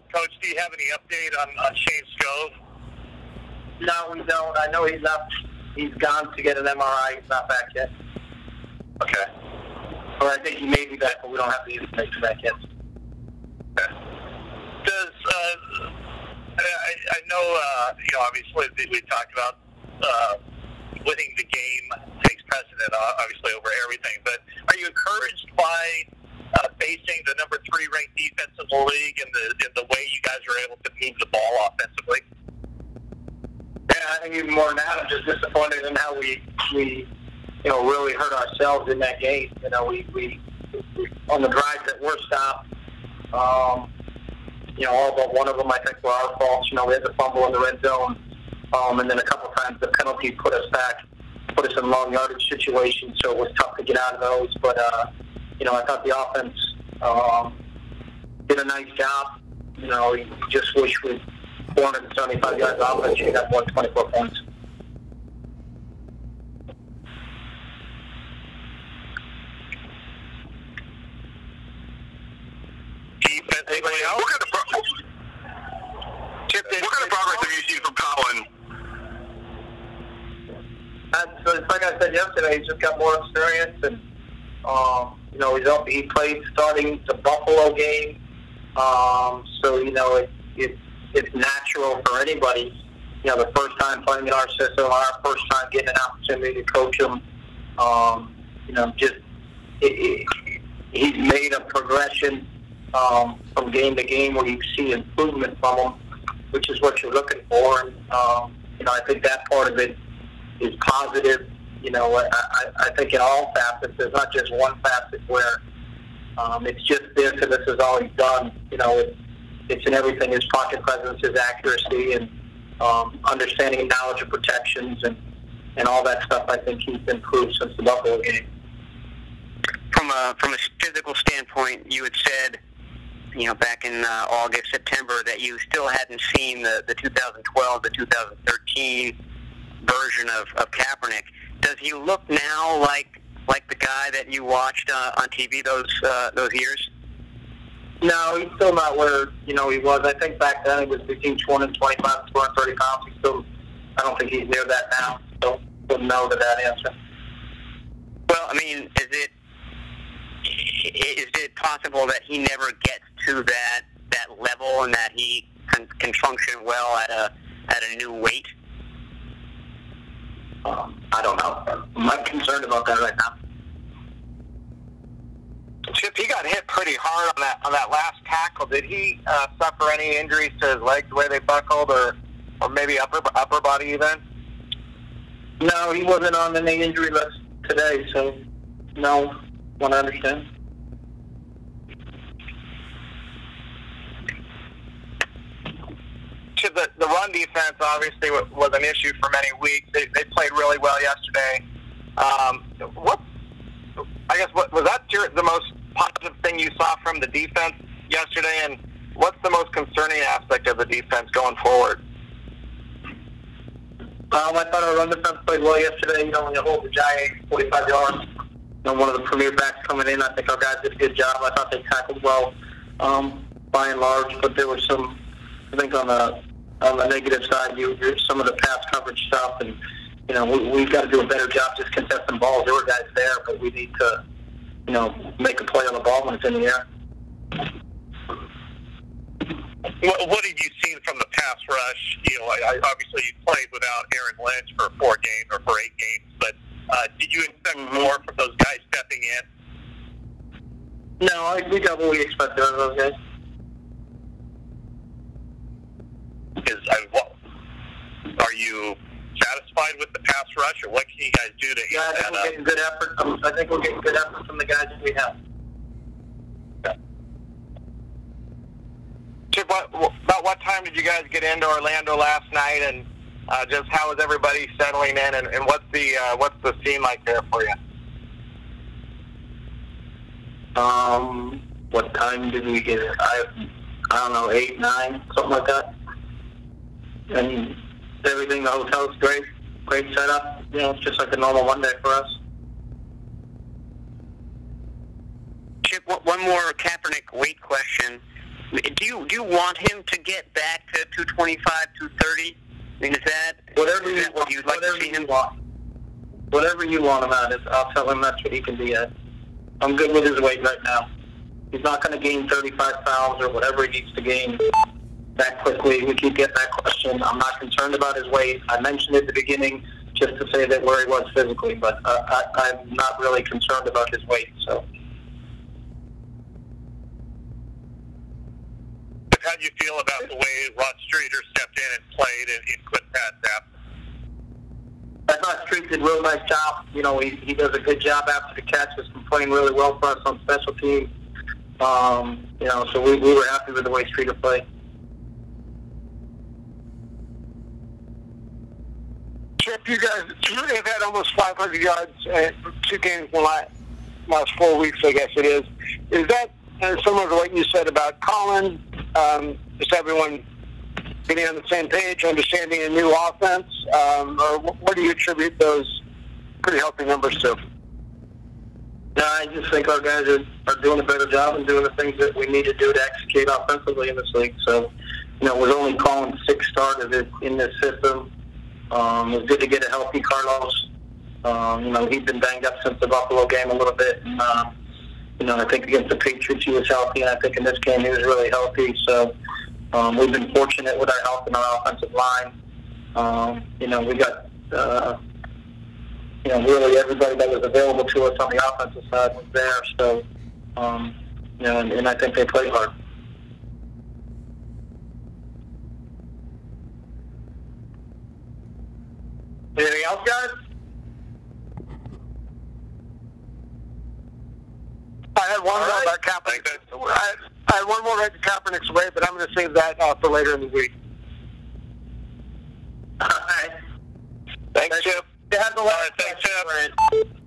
Coach, do you have any update on Shane Skov? No, we don't. I know he's up. He's gone to get an MRI. He's not back yet. Okay. Or I think he may be back, but we don't have the information back yet. Okay. Does I know obviously we talked about winning the game takes precedent obviously over everything, but are you encouraged by facing the number 3 ranked defense in the league and the way you guys are able to move the ball offensively? Yeah, I think even more than that, I'm just disappointed in how we really hurt ourselves in that game. We on the drives that were stopped, all but one of them I think were our faults. We had the fumble in the red zone, and then a couple times the penalty put us in long yardage situations, so it was tough to get out of those. But I thought the offense did a nice job. We just wish we 475 yards offense, you got 124 points. Defense, anybody else? What kind of progress have you seen from Colin? Like I said yesterday, he's just got more experience, and he played starting the Buffalo game, so it's natural for anybody. The first time playing in our system, our first time getting an opportunity to coach him. He's made a progression from game to game where you see improvement from him, which is what you're looking for. And I think that part of it is positive. I think in all facets, there's not just one facet where it's just this and this is all he's done. It's in everything: his pocket presence, his accuracy, and understanding and knowledge of protections and all that stuff. I think he's improved since the Buffalo game. From a physical standpoint, you had said, back in August, September, that you still hadn't seen the 2012, the 2013 version of Kaepernick. Does he look now like the guy that you watched on TV those years? No, he's still not where he was. I think back then he was between 20 and 25, 230 pounds. I don't think he's near that now. So wouldn't know that answer. Well, I mean, is it possible that he never gets to that level and that he can function well at a new weight? I don't know. I'm not concerned about that right now. Chip, he got hit pretty hard on that last tackle. Did he suffer any injuries to his legs the way they buckled, or maybe upper body even? No, he wasn't on any injury list today, so no, 100%. Chip, the run defense obviously was an issue for many weeks. They played really well yesterday. Was that the most positive thing you saw from the defense yesterday, and what's the most concerning aspect of the defense going forward? I thought our run defense played well yesterday. When you hold the Giants 45 yards, one of the premier backs coming in, I think our guys did a good job. I thought they tackled well, by and large, but there was some, I think on the negative side, some of the pass coverage stuff, and we've got to do a better job just contesting balls. There were guys there, but we need to, make a play on the ball when it's in the air. What have you seen from the pass rush? Obviously you played without Aaron Lynch for 4 games or for 8 games, but did you expect more from those guys stepping in? No, we got what we expected out of those guys. Are you satisfied with the pass rush, or what can you guys do to I think we're getting good effort. I think we're getting good effort from the guys that we have. Chip, about what time did you guys get into Orlando last night, and just how is everybody settling in, and what's the scene like there for you? What time did we get in? I don't know, 8, 9, something like that. And everything, the hotel's great setup. It's just like a normal Monday for us. Chip, one more Kaepernick weight question. Do you want him to get back to 225, 230? I mean, is that what you'd like to see him? Whatever you want him at, I'll tell him that's what he can be at. I'm good with his weight right now. He's not going to gain 35 pounds or whatever he needs to gain that quickly. We keep getting that question. I'm not concerned about his weight. I mentioned at the beginning just to say that where he was physically, but I'm not really concerned about his weight. So. How do you feel about the way Rod Streeter stepped in and played in Quinn Pat's absence? I thought Street did a real nice job. You know, he does a good job after the catch. He's been playing really well for us on special teams. You know, so we were happy with the way Streeter played. Chip, you guys have had almost 500 yards in 2 games in the last 4 weeks, I guess it is. Is that similar to what you said about Collins? Just everyone getting on the same page, understanding a new offense? Or what do you attribute those pretty healthy numbers to? No, I just think our guys are doing a better job and doing the things that we need to do to execute offensively in this league. So, you know, with only Collins' 6th start in this system, it was good to get a healthy Carlos. You know, he'd been banged up since the Buffalo game a little bit. And, you know, I think against the Patriots he was healthy, and I think in this game he was really healthy. So we've been fortunate with our health in our offensive line. You know, we got, you know, really everybody that was available to us on the offensive side was there. So, you know, and I think they played hard. Anything else, guys? I had one more about Kaepernick. I had one more right to Kaepernick's way, but I'm going to save that for later in the week. All right. Thanks, Chip. Have the last All right, thanks, Chip.